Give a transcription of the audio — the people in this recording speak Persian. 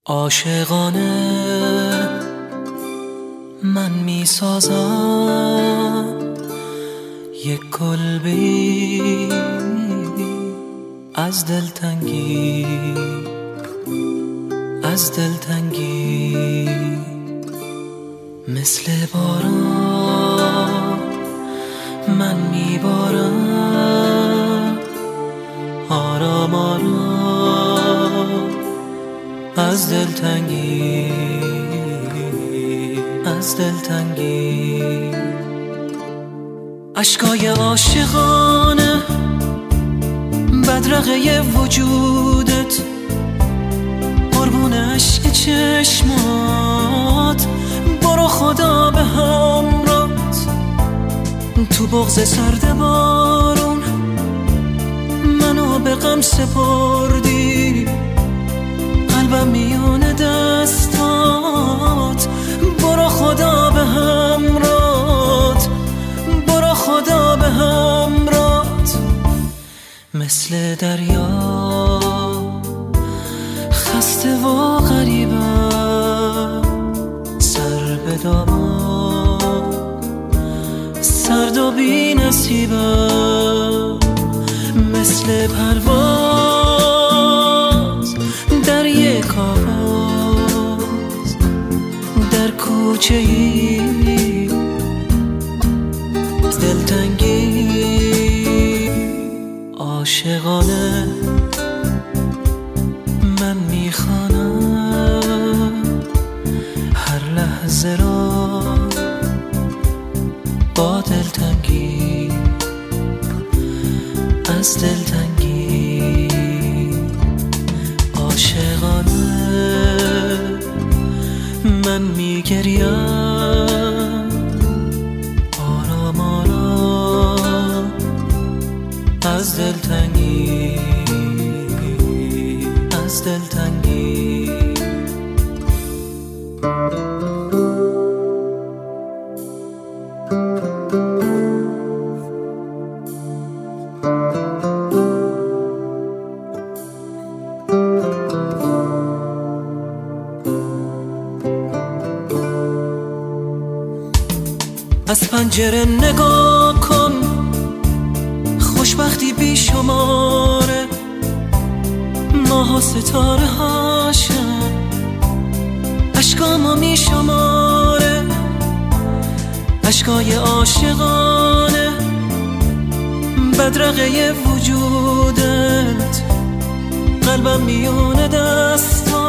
عاشقانه من می سازم یک کلبه‌ای از دلتنگی مثل باران من می بارم آرام آرام از دلتنگی اشکای عاشقانه بدرقه وجودت قربون عشق چشمات برو خدا به همراهت تو بغض سرد بارون منو به غم سپردی قلبم میون دستات برو خدا به همراهت برو خدا به همراهت مثل دریا خسته و غریبم سر به دامان سرد و بی نصیبم مثل پرواز در یک آواز در کوچه ای دلتنگی عاشقانه من میخوانم هر لحظه را با دلتنگی از دلتنگی عاشقانه من میگریم آرام آرام از دلتنگی از پنجره نگاه کن خوشبختی بی شماره ماه و ستاره هاشم اشکامو می شماره اشکای عاشقانه بدرقه وجودت قلبم میون دستات